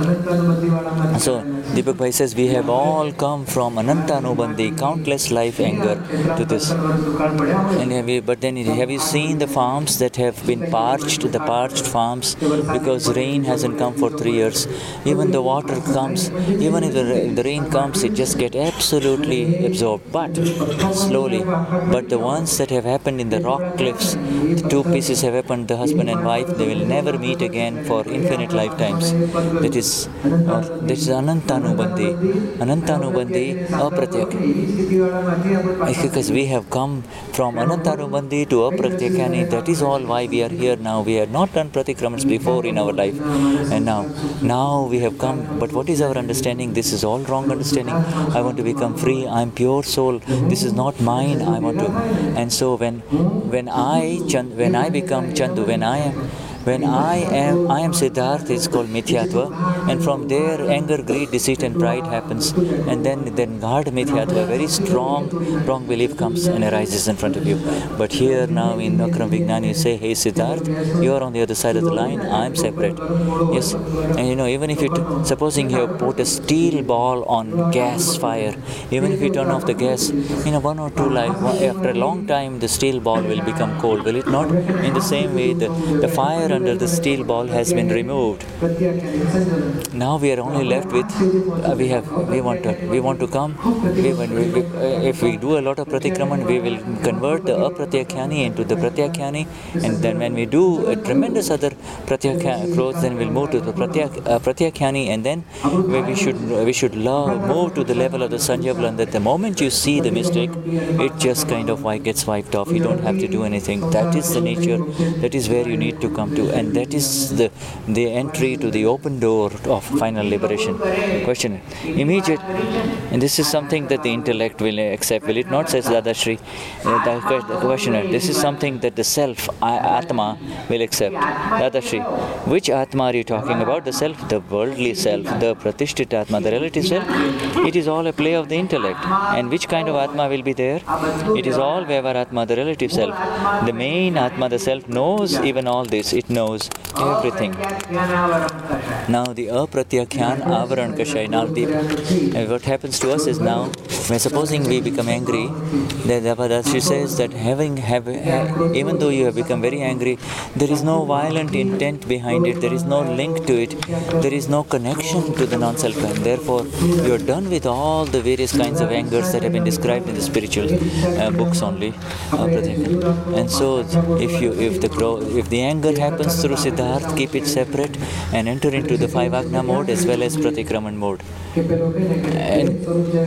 So, Deepak Bhai says, we have all come from Anantanubandhi, countless life anger to this. And have you, but then, have you seen the farms that have been parched, the parched farms, because rain hasn't come for three years? Even the water comes, even if the, if the rain comes, it just gets absolutely absorbed. But, slowly. But the ones that have happened in the rock cliffs, the two pieces have happened, the husband and wife, they will never meet again for infinite lifetimes. That is, or, that is Anantanubandhi. Anantanubandhi apratyak. Because we have come from Anantanubandhi to apratyakani, that is all why we are here now. We have not done pratikramans before in our life. And now, now we have come. But what is our understanding? This is all wrong understanding. I want to become free. I am pure soul. This is not mine. I want to. And so when when I when I become Chandu, when I am When I am I am Siddhartha, it's called Mithyatva, and from there anger, greed, deceit and pride happens, and then then Gard Mithyatva, very strong wrong belief comes and arises in front of you. But here now in Akram Vignan you say, hey Siddhartha, you are on the other side of the line, I am separate. Yes, and you know, even if you, t- supposing you have put a steel ball on gas fire, even if you turn off the gas, in a one or two life, after a long time the steel ball will become cold, will it not? In the same way, the, the fire under the steel ball has been removed. Now we are only left with uh, we have we want to we want to come. We, we, we, uh, if we do a lot of pratikraman, we will convert the apratyakyani into the pratyakhyani, and then when we do a tremendous other pratyakhyani growth, then we'll move to the pratyak, uh, pratyakhyani, and then we, we should we should love, move to the level of the sanjavalan, that the moment you see the mistake, it just kind of gets wiped off. You don't have to do anything. That is the nature. That is where you need to come to. And that is the the entry to the open door of final liberation. Question. Immediate, and this is something that the intellect will accept, will it not? Says Dadashri. Uh, the questioner. This is something that the self, Atma, will accept. Dadashri. Which Atma are you talking about? The self, the worldly self, the Pratishtita Atma, the relative self? It is all a play of the intellect. And which kind of Atma will be there? It is all Vyavhar Atma, the relative self. The main Atma, the self, knows even all this. It knows everything. Now the apratyakyan avaran kashay. Now the, uh, what happens to us is now, when supposing we become angry, then she says that having have, have even though you have become very angry, there is no violent intent behind it, there is no link to it, there is no connection to the non-self, and therefore you are done with all the various kinds of angers that have been described in the spiritual uh, books only. Uh, and so if you if the if the anger happens happens through Siddharth, keep it separate and enter into the five Agna mode as well as Pratikraman mode. And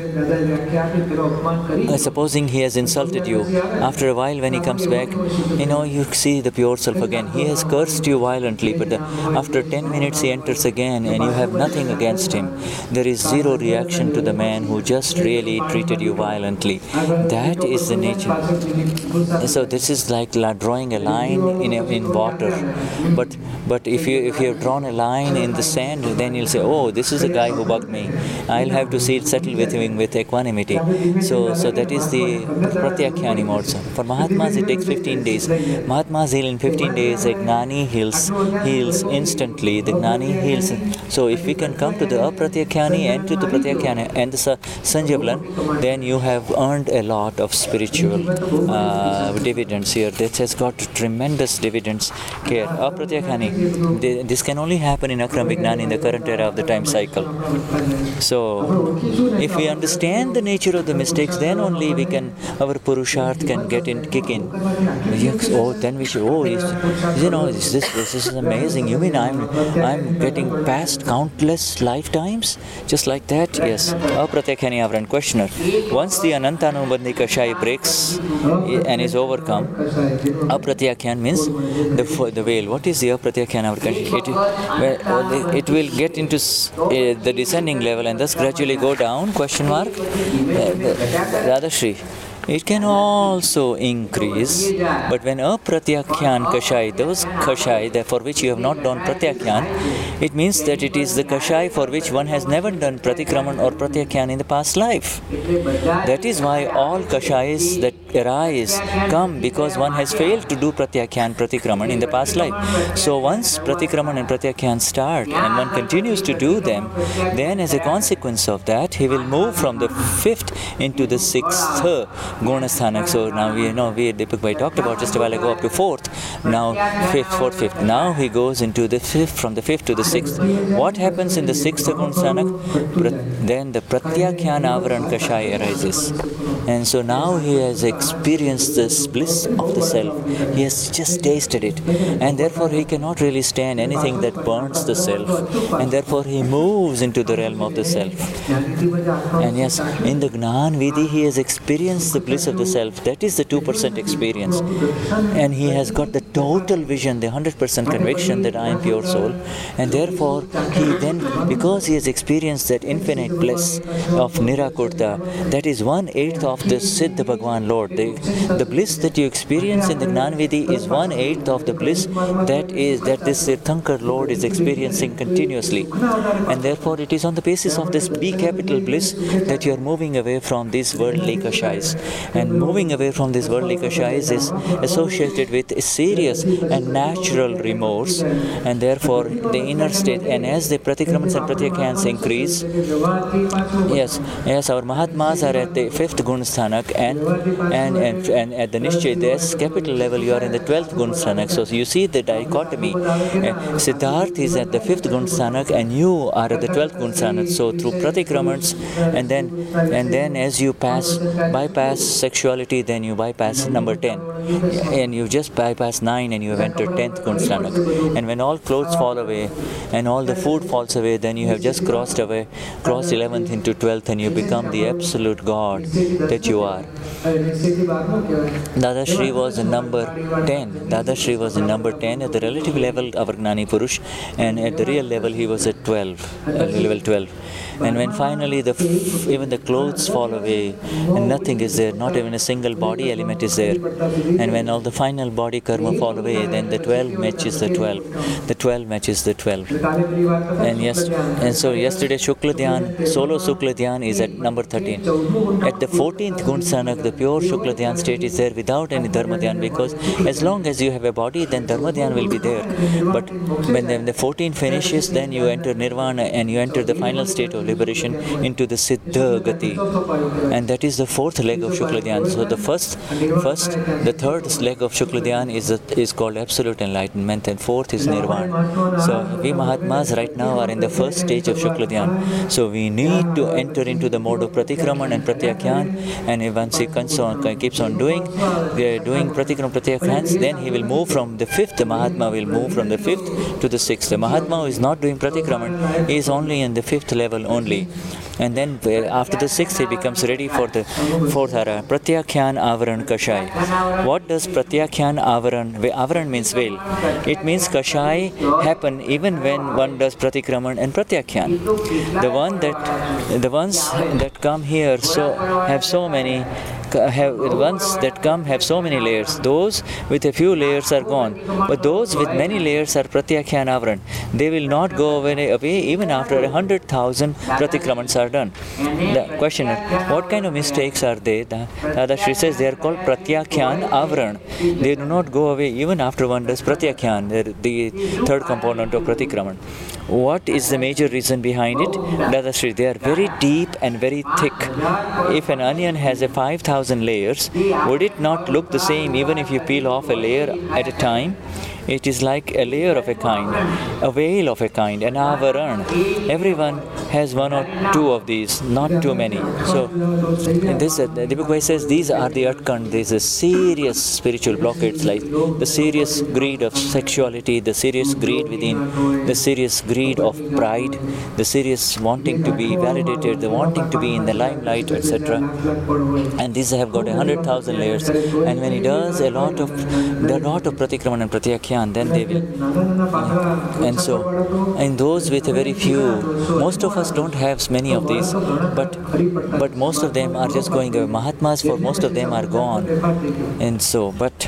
uh, supposing he has insulted you, after a while when he comes back, you know, you see the pure self again. He has cursed you violently, but the, after ten minutes he enters again and you have nothing against him. There is zero reaction to the man who just really treated you violently. That is the nature. So this is like drawing a line in, a, in water. But but if you if you have drawn a line in the sand, then you'll say, oh, this is a guy who bugged me. I'll have to see it settle with him with equanimity. So so that is the Pratyakhyani mode. For Mahatmas it takes fifteen days. Mahatmas heal in fifteen days. A Gnani heals heals instantly. The Gnani heals. So if we can come to the Apratyakyani and to the Pratyakhyani and the Sanjavalan, then you have earned a lot of spiritual uh, dividends here. This has got tremendous dividends here. Apratyakyani, this can only happen in Akram Vignan in the current era of the time cycle. So if we understand the nature of the mistakes, then only we can, our Purusharth can get in, kick in. Yes, oh, then we should, oh, you know, is this, this is amazing. You mean I'm, I'm getting past countless lifetimes? Just like that? Yes. Apratyakyani Avran questioner. Once the Anantanubandhi Kashai breaks and is overcome, Apratyakyani means the, the veil. What is the Apratyakyani Avran? It, it will get into uh, the descending level and thus gradually go down, question mark. Uh, Radhashri. It can also increase, but when a Pratyakyan Kashai, those Kashai for which you have not done Pratyakyan, it means that it is the Kashai for which one has never done Pratikraman or Pratyakyan in the past life. That is why all Kashais that arise come because one has failed to do Pratyakyan, Pratikraman in the past life. So once Pratikraman and Pratyakyan start and one continues to do them, then as a consequence of that, he will move from the fifth into the sixth Gunasthanak. So now we know, we Deepak Bhai talked about just a while ago up to fourth, now fifth, fourth, fifth. Now he goes into the fifth, from the fifth to the sixth. What happens in the sixth Gunasthanak? Then the Pratyakyan Avaran Kashai arises. And so now he has experienced this bliss of the self. He has just tasted it. And therefore he cannot really stand anything that burns the self. And therefore he moves into the realm of the self. And yes, in the Gnan Vidhi he has experienced the bliss of the self. That is the two percent experience. And he has got the total vision, the one hundred percent conviction that I am pure soul. And therefore he then, because he has experienced that infinite bliss of Nirakurta, that is one-eighth of the Siddha Bhagwan Lord. The, the bliss that you experience in the Gnanvidhi is one-eighth of the bliss that is that this Tirthankar Lord is experiencing continuously. And therefore it is on the basis of this B capital bliss that you are moving away from these worldly kashais. And moving away from these worldly kashais is associated with a serious and natural remorse, and therefore the inner state, and as the Pratikramans and Pratyakyans increase, yes, yes, our Mahatmas are at the fifth Gunasthanak, and, and, and, and at the Nishchay Des capital level you are in the twelfth Gunasthanak. So you see the dichotomy. Uh, Siddharth is at the fifth Gunasthanak and you are at the twelfth Gunasthanak. So through Pratikramans, and then and then as you pass bypass sexuality, then you bypass number ten, and you just bypass nine and you have entered tenth Gunasthanak. And when all clothes fall away and all the food falls away, then you have just crossed away, crossed eleventh into twelfth, and you become the absolute God that you are. Dadashri was in number ten. Dadashri was in number ten at the relative level of Gnani Purush, and at the real level he was at twelve, uh, level twelve. And when finally the f even the clothes fall away and nothing is there, not even a single body element is there, and when all the final body karma fall away, then the twelve matches the twelve. The twelve matches the twelve. And yes, and so yesterday Shukla Dhyan, solo Shukla Dhyan is at number thirteen. At the fourteenth Gunasthanak, the pure Shukla Dhyan state is there without any Dharma Dhyan, because as long as you have a body, then Dharma Dhyan will be there. But when the, the fourteen finishes, then you enter Nirvana and you enter the final state of liberation into the Siddha Gati. And that is the fourth leg of Shukla Dhyan. So the first, first, the third leg of Shukla Dhyan is is called absolute enlightenment, and fourth is Nirvana. So we Mahatmas right now are in the first stage of Shukla Dhyan. So we need to enter into the mode of Pratikraman and Pratyakyan, and once he on, keeps on doing, doing Pratikraman Pratyakyans, then he will move from the fifth. The Mahatma will move from the fifth to the sixth. The Mahatma who is not doing Pratikraman is only in the fifth level only. And then after the sixth, he becomes ready for the fourth ara. Pratyakyan Avaran Kashai. What does Pratyakyan Avaran? Avaran means veil. It means Kashai happen even when one does Pratikraman and Pratyakyan. The one that, the ones that come here so have so many. Have the ones that come have so many layers. Those with a few layers are gone, but those with many layers are Pratyakyan Avaran. They will not go away, away even after a hundred thousand Pratikramans are done. The questioner, what kind of mistakes are they? The Dada Shri says they are called Pratyakyan Avaran. They do not go away even after one does Pratyakyan, the third component of Pratikraman. What is the major reason behind it? Dada Shri, they are very deep and very thick. If an onion has a five thousand layers, would it not look the same even if you peel off a layer at a time? It is like a layer of a kind, a veil of a kind, an avaran. Everyone has one or two of these, not too many. So, in this, uh, Deepak says these are the Atkand. There is a serious spiritual blockades, like the serious greed of sexuality, the serious greed within, the serious greed of pride, the serious wanting to be validated, the wanting to be in the limelight, et cetera. And these have got a hundred thousand layers. And when he does a lot of, a lot of Pratikraman and Pratyakyan, then they will. And so, in those with a very few, most of us don't have many of these, but but most of them are just going away. Mahatmas, for most of them, are gone. And so, but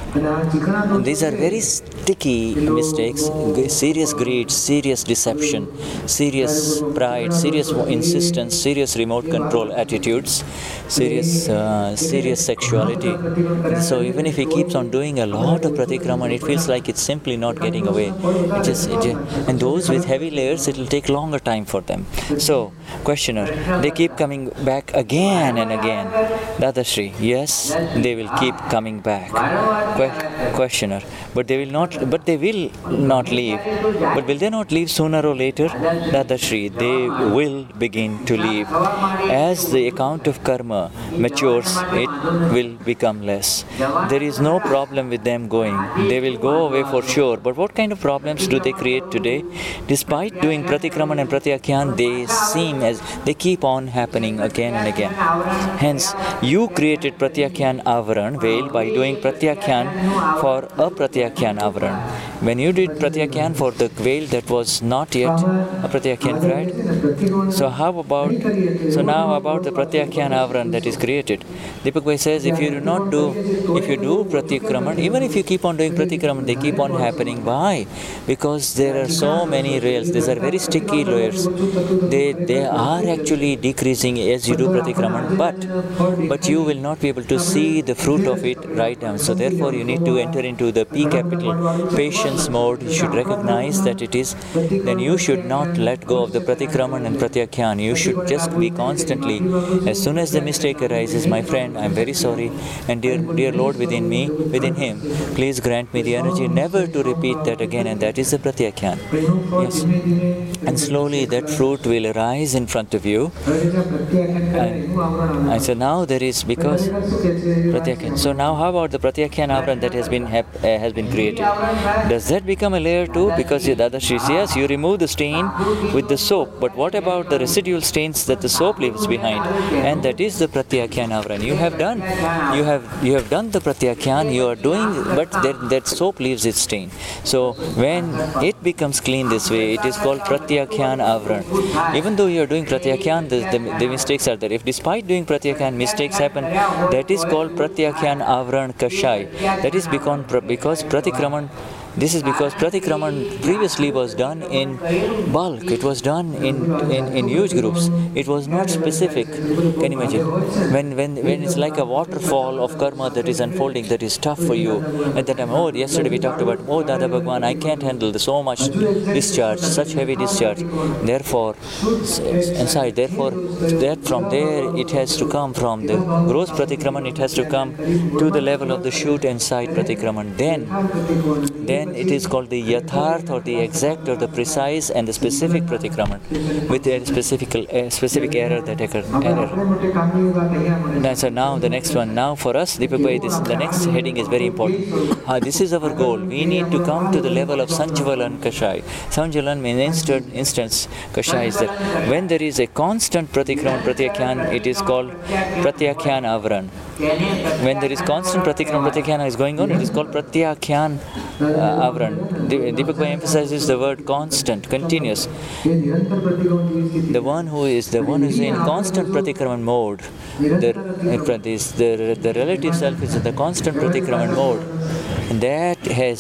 these are very sticky mistakes, serious greed, serious deception, serious pride, serious insistence, serious remote control attitudes, serious uh, serious sexuality. So even if he keeps on doing a lot of Pratikraman, it feels like it's simply not getting away. It just, it just, and those with heavy layers, it will take longer time for them. So, questioner, they keep coming back again and again. Dada Shri, yes, they will keep coming back. Que- questioner, but they will not. But they will not leave. But will they not leave sooner or later? Dada Shri, they will begin to leave. As the account of karma matures, it will become less. There is no problem with them going. They will go away for sure. But what kind of problems do they create today? Despite doing Pratikraman and Pratyakyan, they seem as they keep on happening again and again. Hence, you created Pratyakyan Avaran, veil, by doing Pratyakyan for a Pratyakyan Avaran. When you did Pratyakyan for the veil that was not yet a Pratyakyan cried. So how about, so now about the Pratyakyan Avaran that is created. Deepak Bhai says if you do not do, if you do Pratikraman, even if you keep on doing Pratikraman, they keep on happening. Why? Because there are so many rails. These are very sticky layers. They they are actually decreasing as you do Pratikraman, but but you will not be able to see the fruit of it right now. So therefore you need to enter into the P capital patience mode. You should recognize that it is, then you should not let go of the Pratikraman and Pratyakyan. You should just be constantly, as soon as the mistake arises, my friend, I am very sorry, and dear dear Lord within me, within him, please grant me the energy never to repeat that again, and that is the Pratyakyan. Yes. And slowly that fruit will arise in front of you. And, and so now there is, because Pratyakyan. So now how about the Pratyakyan Avaran that has been hap, uh, has been created? Does that become a layer too? Because the other Shri says, yes, you remove the stain with the soap, but what about the residual stains that the soap leaves behind? And that is the Pratyakyan Avaran. You have done, you have you have done the Pratyakyan, you are doing, but that, that soap leaves its stain. So when it becomes clean this way, it is called Pratyakyan Avaran. Even though you are doing Pratyakyan, the, the, the mistakes are there. If despite doing Pratyakyan mistakes happen, that is called Pratyakyan Avaran Kashai. That is because, because Pratikraman This is because Pratikraman previously was done in bulk. It was done in, in, in huge groups. It was not specific. Can you imagine? When, when, when it's like a waterfall of karma that is unfolding, that is tough for you. At that time, oh, yesterday we talked about, oh, Dada Bhagwan, I can't handle so much discharge, such heavy discharge. Therefore, inside, therefore, that from there it has to come from the gross Pratikraman, it has to come to the level of the shoot and side Pratikraman. Then, then it is called the Yatharth, or the exact, or the precise and the specific Pratikraman, with a specific, uh, specific error that occurred. Error. Now, so now the next one. Now for us, Deepak Bhai, this, the next heading is very important. Uh, this is our goal. We need to come to the level of Sanjvalan Kashai. Sanjvalan means instant, instance. Kashai is that when there is a constant Pratikraman, Pratyakyan, it is called Pratyakyan Avran. When there is constant Pratikram, Pratyakyan is going on, it is called Pratyakyan uh, Avran. Deepak Bhai emphasizes the word constant, continuous. The one who is the one who is in constant Pratikraman mode, the, the, the relative self is in the constant Pratikraman mode. And that has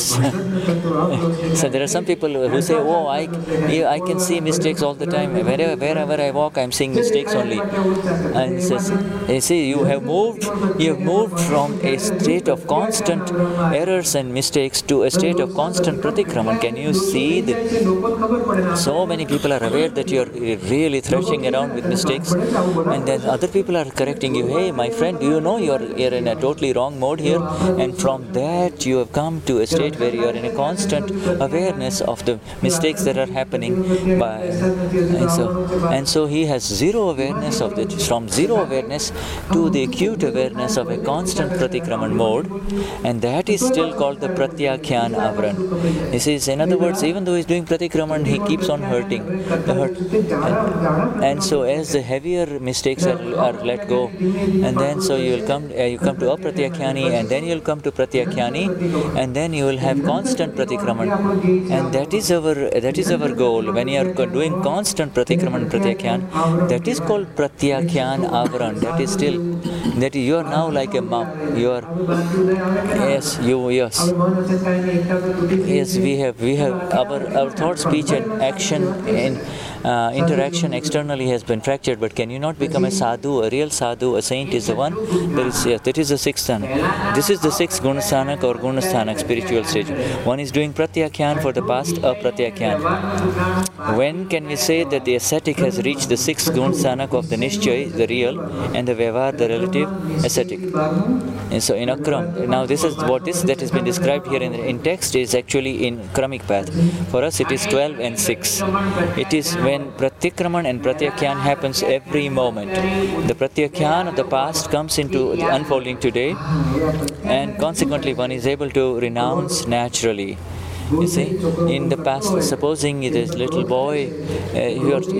so there are some people who say, oh, I, I can see mistakes all the time. Wherever, wherever I walk, I'm seeing mistakes only. And says, you see, you have moved, you have moved from a state of constant errors and mistakes to a state of constant Pratikraman. Can you see that so many people are aware that you're really thrashing around with mistakes, and then other people are correcting you. Hey, my friend, do you know you're, you're in a totally wrong mode here? And from that, you have come to a state where you are in a constant awareness of the mistakes that are happening. By, and, so, and so he has zero awareness of it. From zero awareness to the acute awareness of a constant Pratikraman mode, and that is still called the Pratyakyan Avran. He says, in other words, even though he's doing Pratikraman, he keeps on hurting. The hurt. And, and so as the heavier mistakes are, are let go, and then so you will come, uh, you come to Apratyakyani, and then you'll come to Pratyakyani, and then you will have constant Pratikraman. And that is our that is our goal. When you are doing constant Pratikraman, Pratyakyan, that is called Pratyakyan Avran. That is still, that you are now like a mom. You are, yes, you, yes. Yes, we have, we have, our, our thought, speech and action in Uh, interaction externally has been fractured, but can you not become a sadhu, a real sadhu, a saint is the one? There is, yes, that is the sixth sthanak. This is the sixth gunasthanak or gunasthanak, spiritual stage. One is doing pratyakyan for the past, a pratyakyan. When can we say that the ascetic has reached the sixth gunasthanak of the nishchay, the real, and the vyavhar, the relative ascetic? And so in Akram, now this is what this that has been described here in, in text is actually in Kramic path. For us it is twelve and six. It is when Pratikraman and Pratyakyan happens every moment. The Pratyakyan of the past comes into the unfolding today, and consequently one is able to renounce naturally. You see, in the past, supposing this little boy, uh, you are